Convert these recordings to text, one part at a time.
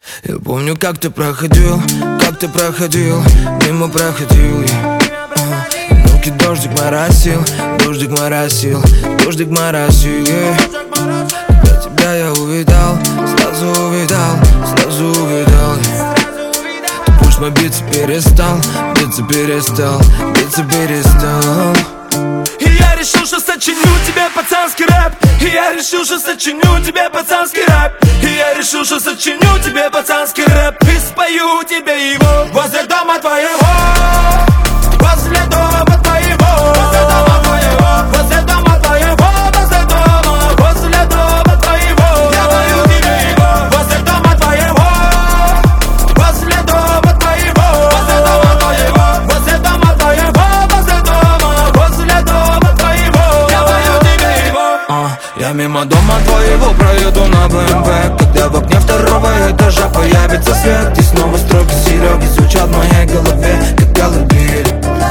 Я помню, как ты проходил, мимо проходил я. Руки дождик моросил, дождик моросил, дождик моросил, yeah. Когда тебя я увидал, сразу увидал, yeah. Ты пусть мой биться перестал, биться перестал, биться перестал. И я решил, что сочиню тебе пацанский рэп. И я решил, что сочиню тебе пацанский рэп. И я решил, что сочиню тебе пацанский рэп. И спою тебе его возле дома твоего, возле дома твоего, возле дома твоего, возле дома твоего, возле дома, возле дома твоего. Я пою тебе его возле дома твоего, возле дома твоего, возле дома твоего, возле дома твоего, возле дома, возле дома твоего. Я пою тебе его. Я мимо дома твоего проеду на БМВ, когда в окне второго этажа появится свет. И снова строки Сереги звучат в моей голове, как колыбель.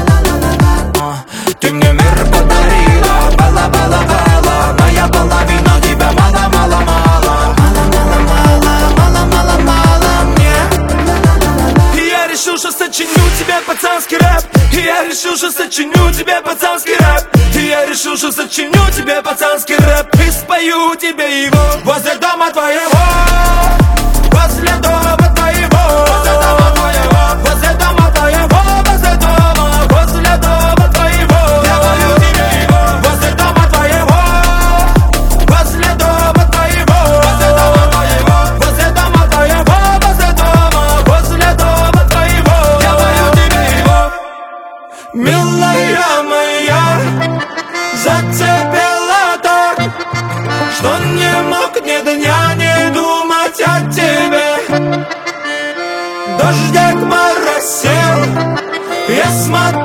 Ты мне мир подарила, бала-бала-бала. Моя половина тебя мало-мало-мало, мало-мало-мало мне. И я решил, что сочиню тебе пацанский рэп. И я решил, что сочиню тебе пацанский рэп. И я решил, что сочиню тебе пацанский рэп. И спою тебе его возле дома твоего, возле дома твоего, возле дома твоего, возле дома твоего, возле дома, возле дома твоего. Я пою тебе его возле дома твоего, возле дома твоего, возле дома твоего, возле дома твоего, возле дома, возле дома твоего. Я пою тебе его. Милая моя, зацепила так, что не мог ни дня не думать о тебе. Дождик моросил, я смотрю